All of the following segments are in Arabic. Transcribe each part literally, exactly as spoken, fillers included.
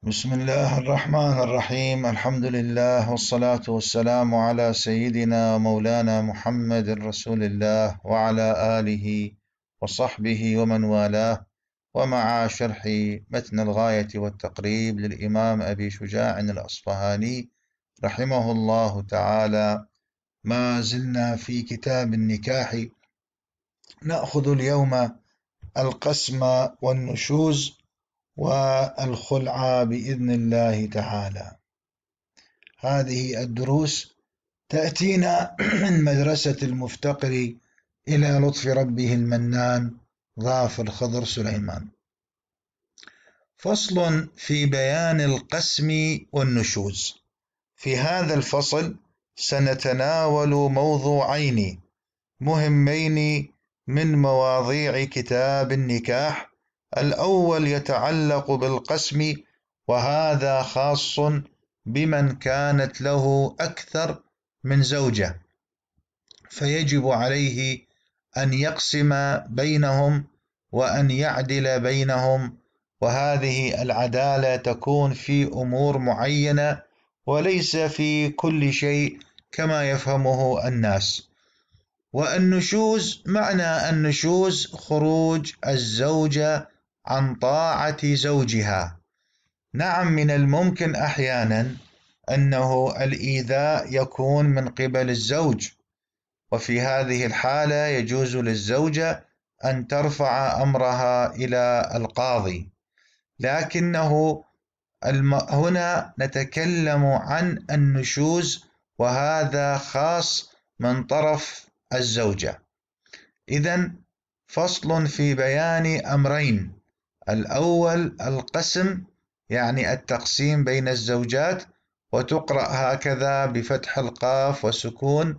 بسم الله الرحمن الرحيم. الحمد لله والصلاة والسلام على سيدنا مولانا محمد رسول الله وعلى آله وصحبه ومن والاه، ومع شرح متن الغاية والتقريب للإمام أبي شجاع الأصفهاني رحمه الله تعالى. ما زلنا في كتاب النكاح، نأخذ اليوم القسم والنشوز والخلع بإذن الله تعالى. هذه الدروس تأتينا من مدرسة المفتقر إلى لطف ربه المنان ظافر خضر سليمان. فصل في بيان القسم والنشوز. في هذا الفصل سنتناول موضوعين مهمين من مواضيع كتاب النكاح. الأول يتعلق بالقسم، وهذا خاص بمن كانت له أكثر من زوجة، فيجب عليه أن يقسم بينهم وأن يعدل بينهم، وهذه العدالة تكون في أمور معينة وليس في كل شيء كما يفهمه الناس. والنشوز، معنى النشوز خروج الزوجة عن طاعة زوجها. نعم، من الممكن أحيانا أنه الإيذاء يكون من قبل الزوج، وفي هذه الحالة يجوز للزوجة أن ترفع أمرها إلى القاضي، لكنه هنا نتكلم عن النشوز، وهذا خاص من طرف الزوجة. إذن فصل في بيان أمرين: الأول القسم، يعني التقسيم بين الزوجات، وتقرأ هكذا بفتح القاف وسكون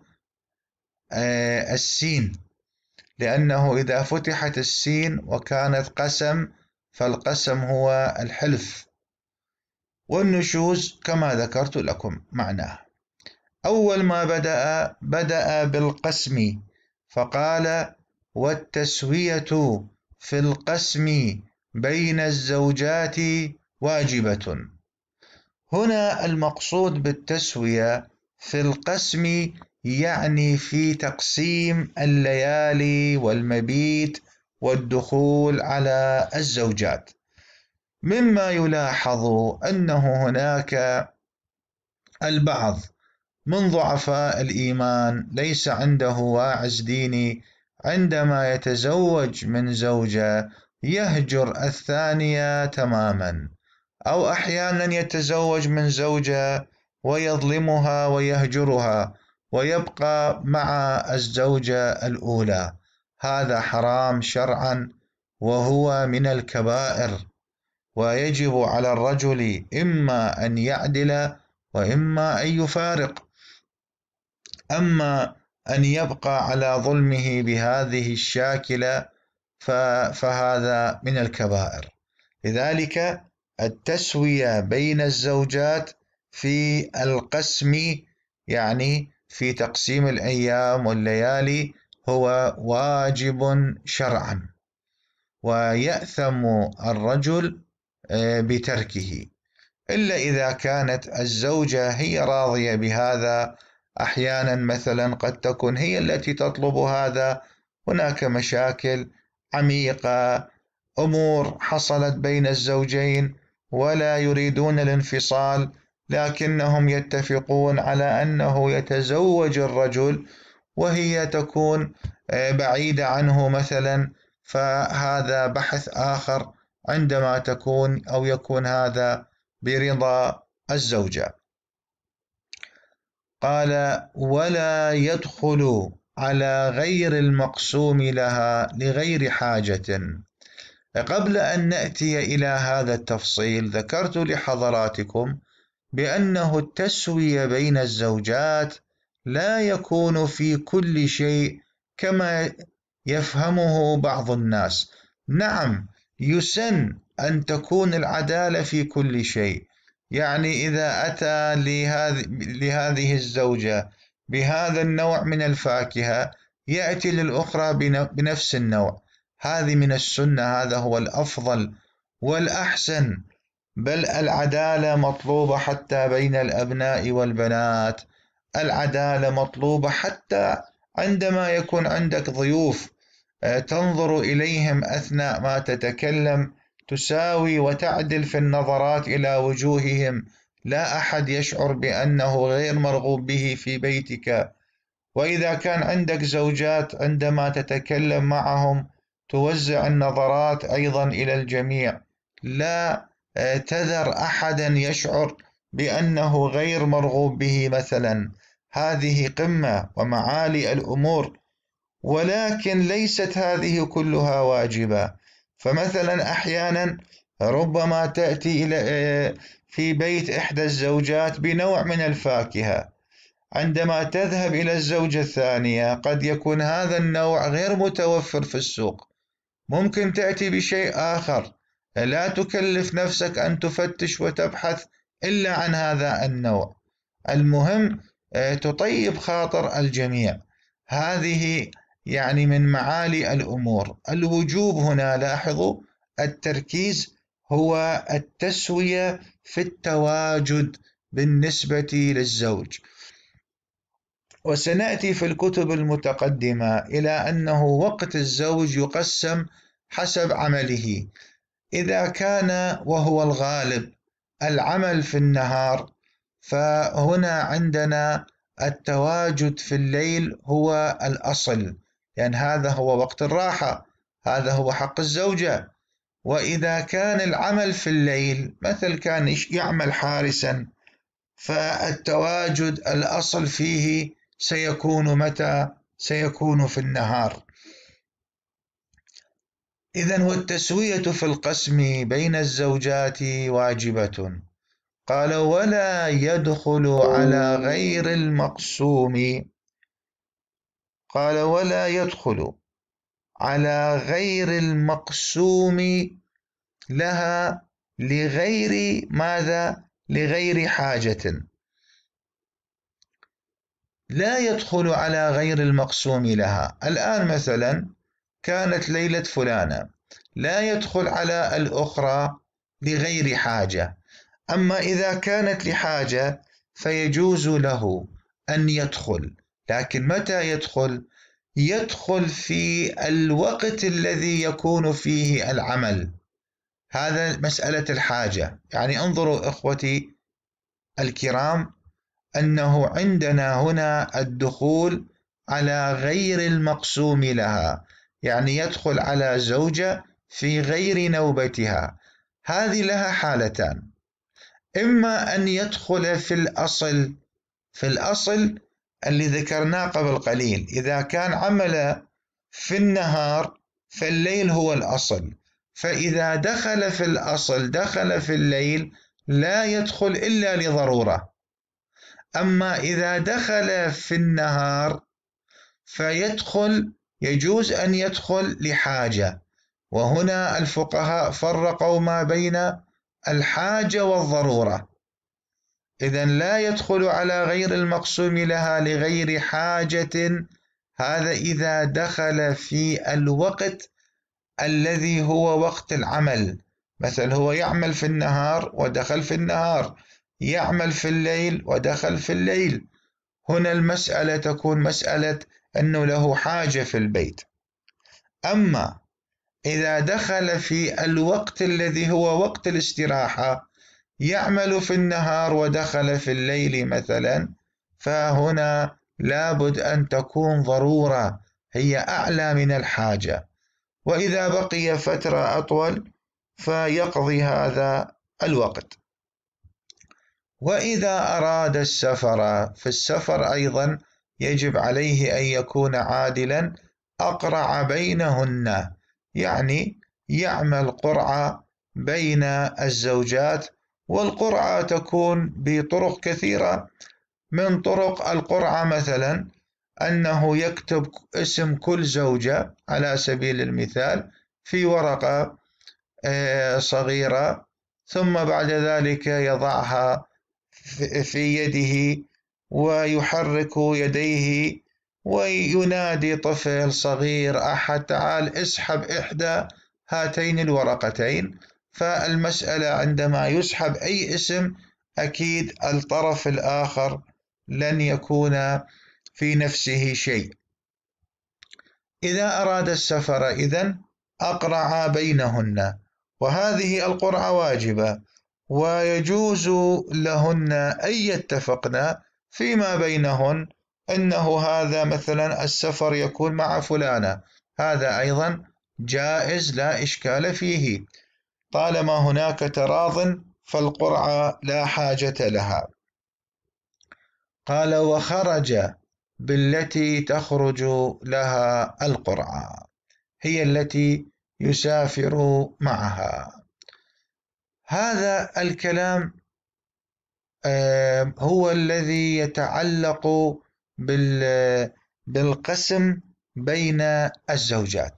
السين، لأنه إذا فتحت السين وكانت قسم فالقسم هو الحلف. والنشوز كما ذكرت لكم معناه. أول ما بدأ بدأ بالقسم، فقال: والتسوية في القسم بين الزوجات واجبة. هنا المقصود بالتسوية في القسم يعني في تقسيم الليالي والمبيت والدخول على الزوجات. مما يلاحظ أنه هناك البعض من ضعفاء الإيمان ليس عنده واعز ديني، عندما يتزوج من زوجة يهجر الثانية تماما، أو أحيانا يتزوج من زوجة ويظلمها ويهجرها ويبقى مع الزوجة الأولى. هذا حرام شرعا وهو من الكبائر، ويجب على الرجل إما أن يعدل وإما أن يفارق. أما أن يبقى على ظلمه بهذه الشاكلة فهذا من الكبائر. لذلك التسوية بين الزوجات في القسم، يعني في تقسيم الأيام والليالي، هو واجب شرعا، ويأثم الرجل بتركه، إلا إذا كانت الزوجة هي راضية بهذا. أحيانا مثلا قد تكون هي التي تطلب هذا، هناك مشاكل عميقة، أمور حصلت بين الزوجين ولا يريدون الانفصال، لكنهم يتفقون على أنه يتزوج الرجل وهي تكون بعيدة عنه مثلا، فهذا بحث آخر عندما تكون أو يكون هذا برضا الزوجة. قال: ولا يدخل على غير المقسوم لها لغير حاجة. قبل أن نأتي إلى هذا التفصيل ذكرت لحضراتكم بأنه التسوية بين الزوجات لا يكون في كل شيء كما يفهمه بعض الناس. نعم، يسن أن تكون العدالة في كل شيء، يعني إذا أتى لهذه الزوجة بهذا النوع من الفاكهة يأتي للأخرى بنفس النوع، هذه من السنة، هذا هو الأفضل والأحسن. بل العدالة مطلوبة حتى بين الأبناء والبنات، العدالة مطلوبة حتى عندما يكون عندك ضيوف تنظر إليهم أثناء ما تتكلم، تساوي وتعدل في النظرات إلى وجوههم، لا أحد يشعر بأنه غير مرغوب به في بيتك. وإذا كان عندك زوجات عندما تتكلم معهم توزع النظرات أيضا إلى الجميع، لا تذر أحدا يشعر بأنه غير مرغوب به مثلا. هذه قمة ومعالي الأمور، ولكن ليست هذه كلها واجبة. فمثلا أحيانا ربما تأتي إلى في بيت إحدى الزوجات بنوع من الفاكهة، عندما تذهب إلى الزوجة الثانية قد يكون هذا النوع غير متوفر في السوق، ممكن تأتي بشيء آخر، لا تكلف نفسك أن تفتش وتبحث إلا عن هذا النوع. المهم تطيب خاطر الجميع. هذه يعني من معالي الأمور. الوجوب هنا لاحظوا التركيز هو التسوية في التواجد بالنسبة للزوج. وسنأتي في الكتب المتقدمة إلى أنه وقت الزوج يقسم حسب عمله. إذا كان وهو الغالب العمل في النهار، فهنا عندنا التواجد في الليل هو الأصل، لأن هذا هو وقت الراحة، هذا هو حق الزوجة. وإذا كان العمل في الليل مثل كان يعمل حارسا، فالتواجد الأصل فيه سيكون متى؟ سيكون في النهار. إذن والتسوية في القسم بين الزوجات واجبة. قال ولا يدخل على غير المقسوم. قال ولا يدخل على غير المقسوم لها لغير ماذا؟ لغير حاجة. لا يدخل على غير المقسوم لها. الآن مثلا كانت ليلة فلانة، لا يدخل على الأخرى لغير حاجة. أما إذا كانت لحاجة فيجوز له أن يدخل، لكن متى يدخل؟ يدخل في الوقت الذي يكون فيه العمل. هذا مسألة الحاجة. يعني انظروا إخوتي الكرام أنه عندنا هنا الدخول على غير المقسوم لها، يعني يدخل على زوجة في غير نوبتها. هذه لها حالتان: إما أن يدخل في الأصل، في الأصل اللي ذكرناه قبل قليل، إذا كان عمل في النهار فالليل هو الأصل، فإذا دخل في الأصل دخل في الليل لا يدخل إلا لضرورة. أما إذا دخل في النهار فيدخل، يجوز أن يدخل لحاجة. وهنا الفقهاء فرقوا ما بين الحاجة والضرورة. إذن لا يدخل على غير المقسوم لها لغير حاجة، هذا إذا دخل في الوقت الذي هو وقت العمل. مثل هو يعمل في النهار ودخل في النهار، يعمل في الليل ودخل في الليل. هنا المسألة تكون مسألة أنه له حاجة في البيت. أما إذا دخل في الوقت الذي هو وقت الاستراحة، يعمل في النهار ودخل في الليل مثلا، فهنا لابد أن تكون ضرورة هي أعلى من الحاجة. وإذا بقي فترة أطول فيقضي هذا الوقت. وإذا أراد السفر، في السفر أيضا يجب عليه أن يكون عادلا، أقرع بينهن، يعني يعمل قرعة بين الزوجات. والقرعة تكون بطرق كثيرة. من طرق القرعة مثلا أنه يكتب اسم كل زوجة على سبيل المثال في ورقة صغيرة، ثم بعد ذلك يضعها في يده ويحرك يديه وينادي طفل صغير أحد: تعال اسحب إحدى هاتين الورقتين، فالمسألة عندما يسحب أي اسم أكيد الطرف الآخر لن يكون في نفسه شيء. إذا أراد السفر إذن أقرع بينهن، وهذه القرعة واجبة، ويجوز لهن أن يتفقن فيما بينهن أنه هذا مثلا السفر يكون مع فلانة، هذا أيضا جائز لا إشكال فيه، طالما هناك تراض فالقرعة لا حاجة لها. قال: وخرج بالتي تخرج لها القرعة، هي التي يسافر معها. هذا الكلام هو الذي يتعلق بالقسم بين الزوجات،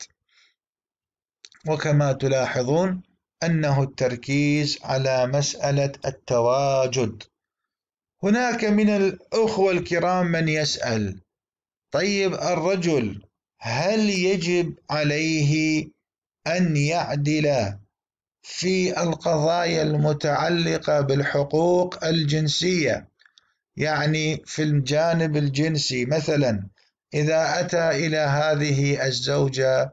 وكما تلاحظون أنه التركيز على مسألة التواجد. هناك من الأخوة الكرام من يسأل: طيب الرجل هل يجب عليه أن يعدل في القضايا المتعلقة بالحقوق الجنسية؟ يعني في الجانب الجنسي مثلا إذا أتى إلى هذه الزوجة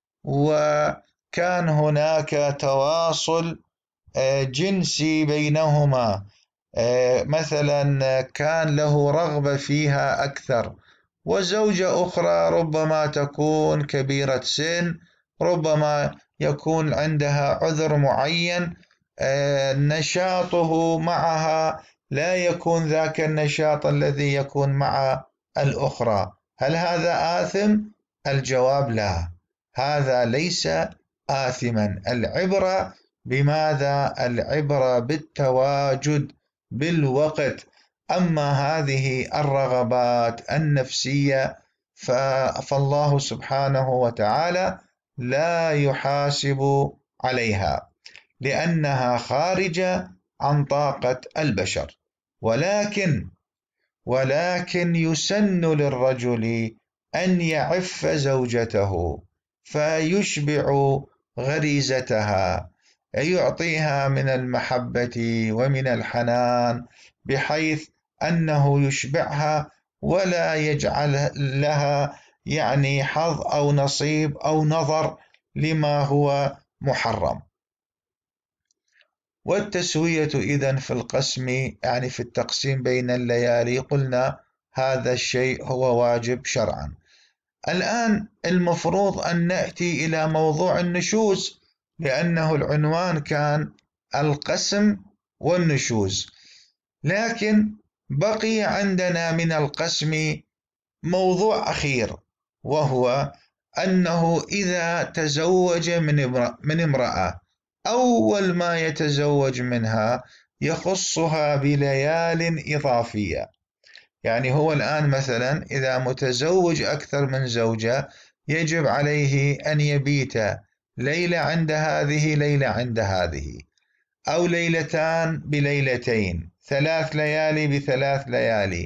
وكان هناك تواصل جنسي بينهما، مثلا كان له رغبة فيها أكثر، وزوجة أخرى ربما تكون كبيرة سن، ربما يكون عندها عذر معين، نشاطه معها لا يكون ذاك النشاط الذي يكون مع الأخرى، هل هذا آثم؟ الجواب لا، هذا ليس آثما. العبرة بماذا؟ العبرة بالتواجد بالوقت. أما هذه الرغبات النفسية فالله سبحانه وتعالى لا يحاسب عليها لأنها خارجة عن طاقة البشر، ولكن ولكن يسن للرجل أن يعف زوجته فيشبع غريزتها، يعطيها من المحبة ومن الحنان بحيث أنه يشبعها ولا يجعل لها يعني حظ أو نصيب أو نظر لما هو محرم. والتسوية إذن في القسم يعني في التقسيم بين الليالي قلنا هذا الشيء هو واجب شرعا. الآن المفروض أن نأتي إلى موضوع النشوز، لأنه العنوان كان القسم والنشوز، لكن بقي عندنا من القسم موضوع أخير، وهو أنه إذا تزوج من امرأة أول ما يتزوج منها يخصها بليال إضافية. يعني هو الآن مثلا إذا متزوج أكثر من زوجة يجب عليه أن يبيت ليلة عند هذه ليلة عند هذه، أو ليلتان بليلتين، ثلاث ليالي بثلاث ليالي.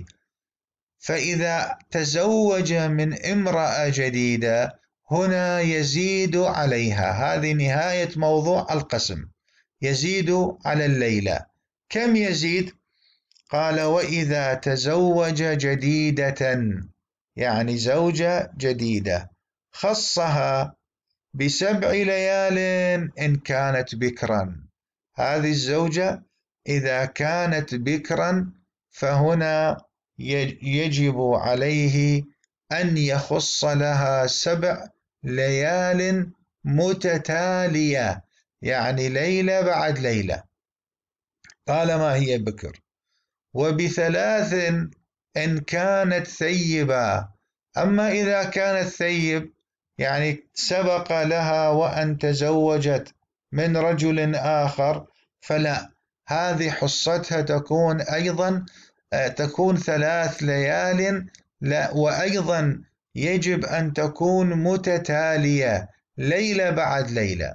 فإذا تزوج من امرأة جديدة هنا يزيد عليها، هذه نهاية موضوع القسم، يزيد على الليلة. كم يزيد؟ قال: وإذا تزوج جديدة، يعني زوجة جديدة، خصها بسبع ليال إن كانت بكرا. هذه الزوجة إذا كانت بكرا فهنا يجب عليه أن يخص لها سبع ليال متتالية، يعني ليلة بعد ليلة طالما هي بكر. وبثلاث إن كانت ثيبة. أما إذا كانت ثيب يعني سبق لها وأن تزوجت من رجل آخر فلا، هذه حصتها تكون أيضا تكون ثلاث ليال، لا وأيضا يجب أن تكون متتالية ليلة بعد ليلة.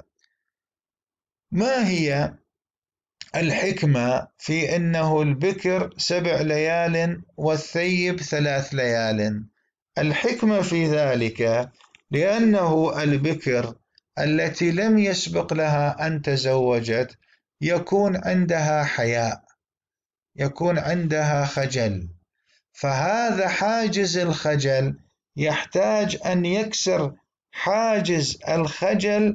ما هي الحكمة في أنه البكر سبع ليال والثيب ثلاث ليال؟ الحكمة في ذلك لأنه البكر التي لم يسبق لها أن تزوجت يكون عندها حياء، يكون عندها خجل، فهذا حاجز الخجل يحتاج أن يكسر حاجز الخجل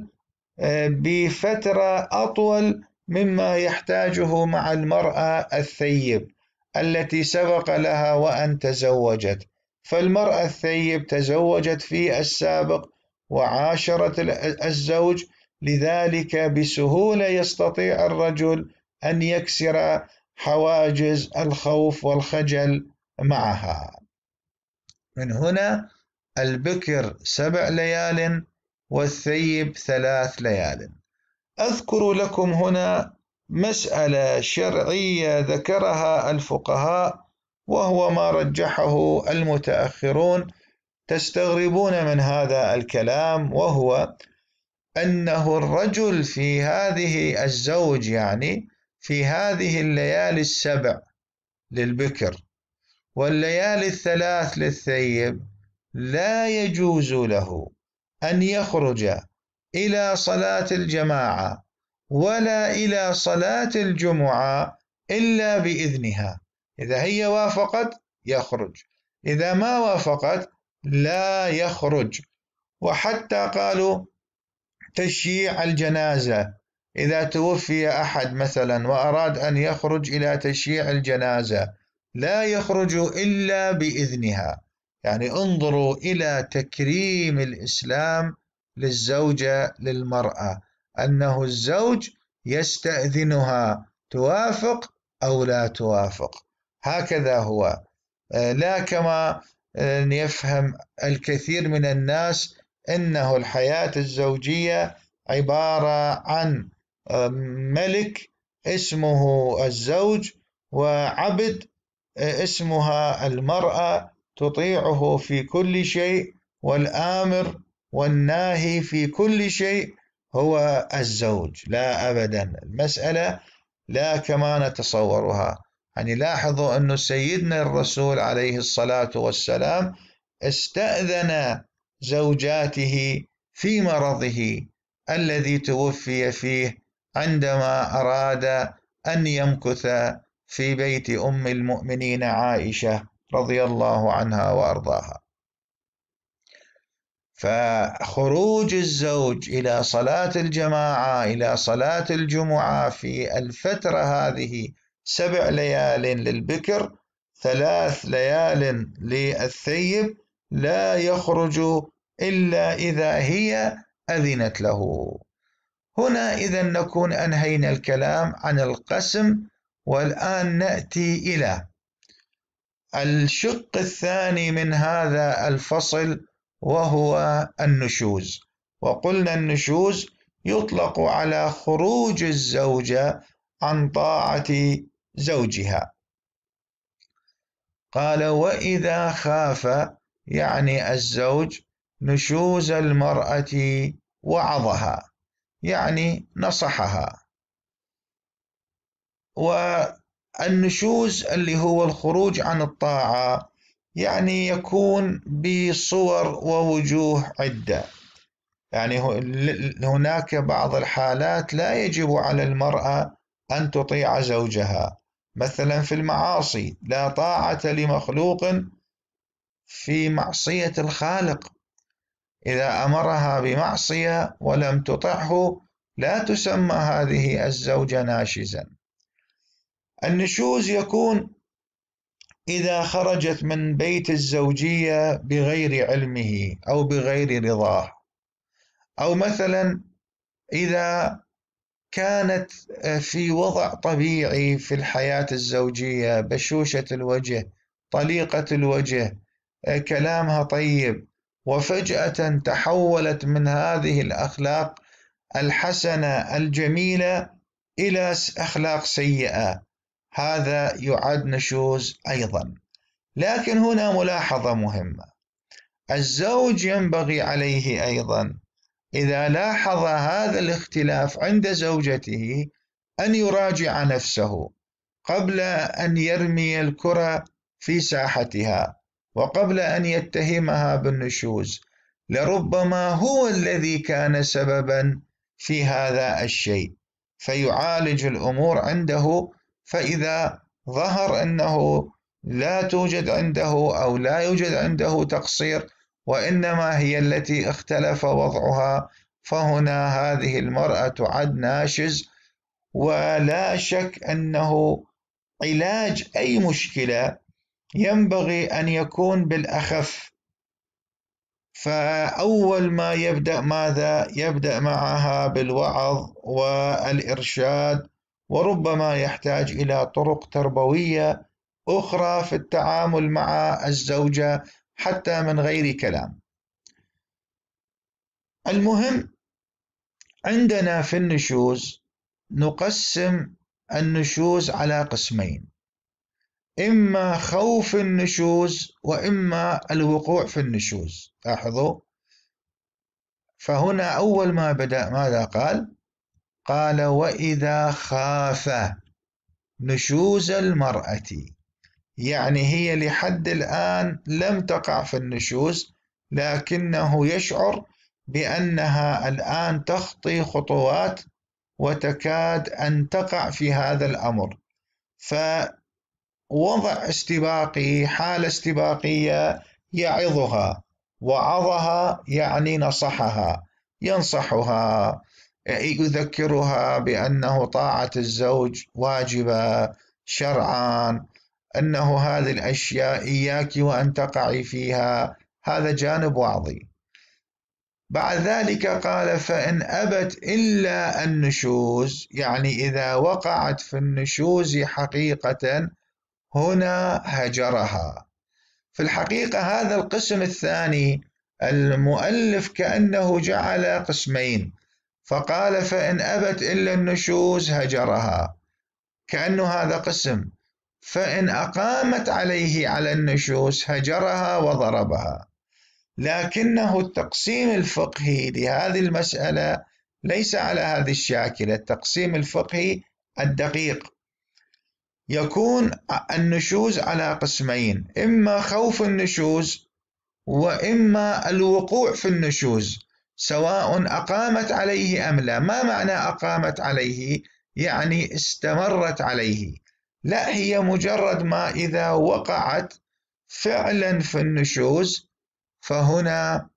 بفترة أطول مما يحتاجه مع المرأة الثيب التي سبق لها وأن تزوجت. فالمرأة الثيب تزوجت في السابق وعاشرت الزوج، لذلك بسهولة يستطيع الرجل أن يكسر حواجز الخوف والخجل معها. من هنا البكر سبع ليال والثيب ثلاث ليال. أذكر لكم هنا مسألة شرعية ذكرها الفقهاء وهو ما رجحه المتأخرون، تستغربون من هذا الكلام، وهو أنه الرجل في هذه الزوج يعني في هذه الليالي السبع للبكر والليالي الثلاث للثيب لا يجوز له أن يخرج إلى صلاة الجماعة ولا إلى صلاة الجمعة إلا بإذنها. إذا هي وافقت يخرج، إذا ما وافقت لا يخرج. وحتى قالوا تشييع الجنازة، إذا توفي أحد مثلا وأراد أن يخرج إلى تشييع الجنازة لا يخرج إلا بإذنها. يعني انظروا إلى تكريم الإسلام للزوجة للمرأة، أنه الزوج يستأذنها توافق أو لا توافق، هكذا هو، لا كما يفهم الكثير من الناس إنه الحياة الزوجية عبارة عن ملك اسمه الزوج وعبد اسمها المرأة تطيعه في كل شيء، والآمر والناهي في كل شيء هو الزوج. لا أبدا، المسألة لا كما نتصورها. يعني لاحظوا أن سيدنا الرسول عليه الصلاة والسلام استأذن زوجاته في مرضه الذي توفي فيه عندما أراد أن يمكث في بيت أم المؤمنين عائشة رضي الله عنها وأرضاها. فخروج الزوج إلى صلاة الجماعة إلى صلاة الجمعة في الفترة هذه سبع ليال للبكر ثلاث ليال للثيب لا يخرج إلا إذا هي أذنت له. هنا إذا نكون أنهينا الكلام عن القسم، والآن نأتي إلى الشق الثاني من هذا الفصل وهو النشوز. وقلنا النشوز يطلق على خروج الزوجة عن طاعة زوجها. قال وإذا خاف يعني الزوج نشوز المرأة وعظها، يعني نصحها. والنشوز اللي هو الخروج عن الطاعة يعني يكون بصور ووجوه عدة. يعني هناك بعض الحالات لا يجب على المرأة أن تطيع زوجها، مثلا في المعاصي لا طاعة لمخلوق في معصية الخالق، إذا أمرها بمعصية ولم تطعه لا تسمى هذه الزوجة ناشزا. النشوز يكون إذا خرجت من بيت الزوجية بغير علمه أو بغير رضاه، أو مثلا إذا كانت في وضع طبيعي في الحياة الزوجية، بشوشة الوجه، طليقة الوجه، كلامها طيب، وفجأة تحولت من هذه الأخلاق الحسنة الجميلة إلى أخلاق سيئة، هذا يعد نشوز أيضا. لكن هنا ملاحظة مهمة، الزوج ينبغي عليه أيضا إذا لاحظ هذا الاختلاف عند زوجته أن يراجع نفسه قبل أن يرمي الكرة في ساحتها، وقبل أن يتهمها بالنشوز، لربما هو الذي كان سببا في هذا الشيء، فيعالج الأمور عنده. فإذا ظهر أنه لا توجد عنده أو لا يوجد عنده تقصير، وإنما هي التي اختلف وضعها، فهنا هذه المرأة تعد ناشز. ولا شك أنه علاج أي مشكلة ينبغي أن يكون بالأخف. فأول ما يبدأ ماذا؟ يبدأ معها بالوعظ والإرشاد، وربما يحتاج إلى طرق تربوية أخرى في التعامل مع الزوجة حتى من غير كلام. المهم عندنا في النشوز نقسم النشوز على قسمين: إما خوف النشوز وإما الوقوع في النشوز. لاحظوا، فهنا أول ما بدأ ماذا قال؟ قال: وإذا خاف نشوز المرأة، يعني هي لحد الآن لم تقع في النشوز، لكنه يشعر بأنها الآن تخطي خطوات وتكاد أن تقع في هذا الأمر، فوضع استباقي، حالة استباقية، يعظها. وعظها يعني نصحها، ينصحها، يذكرها بأنه طاعة الزوج واجبة شرعا، أنه هذه الأشياء إياك وأن تقعي فيها. هذا جانب وعظي. بعد ذلك قال: فإن أبت إلا النشوز، يعني إذا وقعت في النشوز حقيقة، هنا هجرها. في الحقيقة هذا القسم الثاني المؤلف كأنه جعل قسمين، فقال: فإن أبت إلا النشوز هجرها، كأنه هذا قسم. فإن أقامت عليه على النشوز هجرها وضربها. لكنه التقسيم الفقهي لهذه المسألة ليس على هذه الشاكلة. التقسيم الفقهي الدقيق يكون النشوز على قسمين: إما خوف النشوز وإما الوقوع في النشوز، سواء أقامت عليه أم لا. ما معنى أقامت عليه؟ يعني استمرت عليه. لا، هي مجرد ما إذا وقعت فعلا في النشوز، فهنا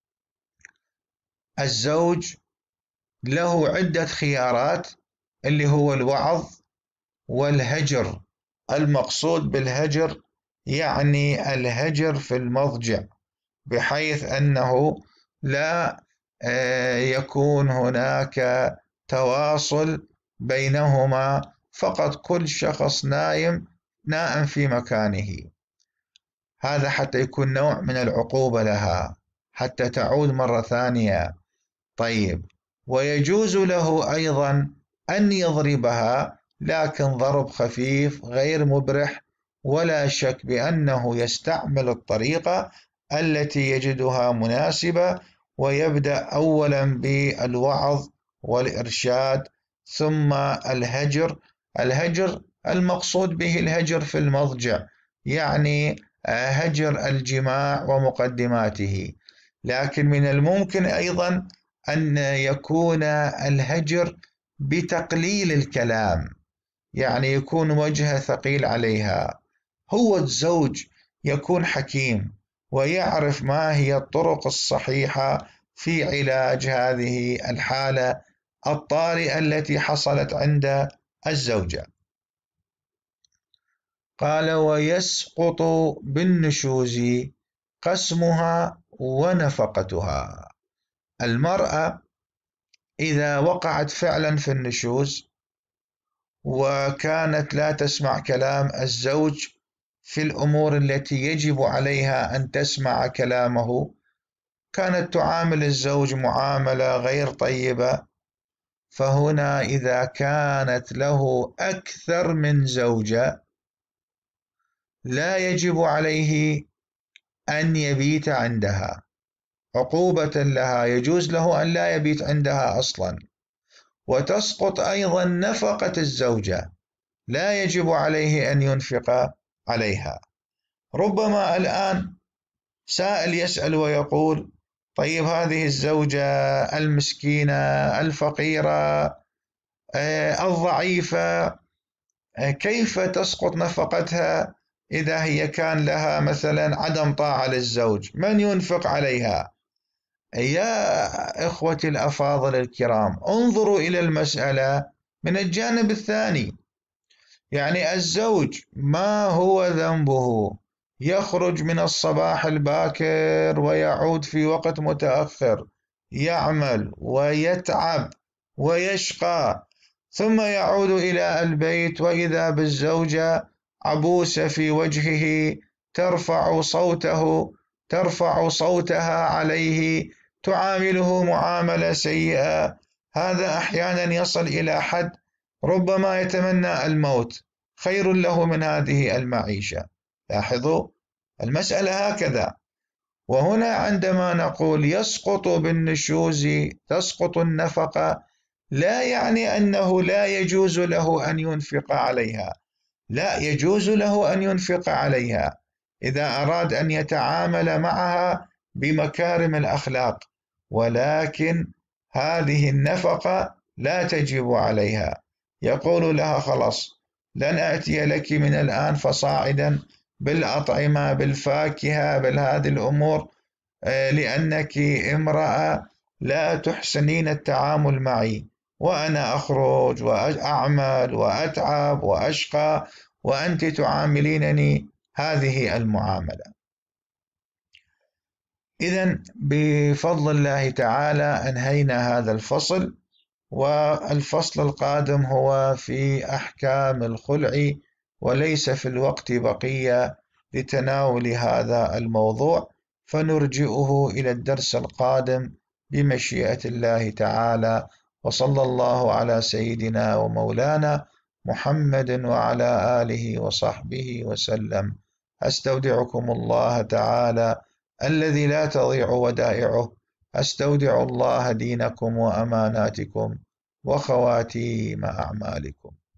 الزوج له عدة خيارات، اللي هو الوعظ والهجر. المقصود بالهجر يعني الهجر في المضجع، بحيث أنه لا يكون هناك تواصل بينهما، فقط كل شخص نايم نائم في مكانه. هذا حتى يكون نوع من العقوبة لها حتى تعود مرة ثانية. طيب، ويجوز له أيضا أن يضربها، لكن ضرب خفيف غير مبرح، ولا شك بأنه يستعمل الطريقة التي يجدها مناسبة، ويبدأ أولا بالوعظ والإرشاد ثم الهجر. الهجر المقصود به الهجر في المضجع، يعني هجر الجماع ومقدماته. لكن من الممكن أيضا أن يكون الهجر بتقليل الكلام، يعني يكون وجهه ثقيل عليها. هو الزوج يكون حكيم ويعرف ما هي الطرق الصحيحة في علاج هذه الحالة الطارئة التي حصلت عند الزوجة. قال: ويسقط بالنشوز قسمها ونفقتها. المرأة إذا وقعت فعلا في النشوز وكانت لا تسمع كلام الزوج في الأمور التي يجب عليها أن تسمع كلامه، كانت تعامل الزوج معاملة غير طيبة، فهنا إذا كانت له أكثر من زوجة لا يجب عليه أن يبيت عندها عقوبة لها، يجوز له أن لا يبيت عندها أصلا. وتسقط أيضا نفقة الزوجة، لا يجب عليه أن ينفق عليها. ربما الآن سائل يسأل ويقول: طيب هذه الزوجة المسكينة الفقيرة الضعيفة كيف تسقط نفقتها إذا هي كان لها مثلا عدم طاعة للزوج؟ من ينفق عليها؟ يا إخوتي الأفاضل الكرام، انظروا إلى المسألة من الجانب الثاني. يعني الزوج ما هو ذنبه يخرج من الصباح الباكر ويعود في وقت متأخر، يعمل ويتعب ويشقى، ثم يعود إلى البيت وإذا بالزوجة عبوسة في وجهه ترفع صوته ترفع صوتها عليه، تعامله معاملة سيئة. هذا أحيانا يصل إلى حد ربما يتمنى الموت خير له من هذه المعيشة. لاحظوا المسألة هكذا. وهنا عندما نقول يسقط بالنشوز تسقط النفقة، لا يعني أنه لا يجوز له أن ينفق عليها، لا، يجوز له أن ينفق عليها إذا أراد أن يتعامل معها بمكارم الأخلاق، ولكن هذه النفقة لا تجب عليها. يقول لها خلاص لن أأتي لك من الآن فصاعدا بالأطعمة بالفاكهة بهذه الأمور لأنك امرأة لا تحسنين التعامل معي، وأنا أخرج وأعمل وأتعب وأشقى وأنت تعاملينني هذه المعاملة. إذن بفضل الله تعالى أنهينا هذا الفصل، والفصل القادم هو في أحكام الخلع، وليس في الوقت بقية لتناول هذا الموضوع، فنرجئه إلى الدرس القادم بمشيئة الله تعالى. وصلى الله على سيدنا ومولانا محمد وعلى آله وصحبه وسلم. أستودعكم الله تعالى الذي لا تضيع ودائعه. أستودع الله دينكم وأماناتكم وخواتيم أعمالكم.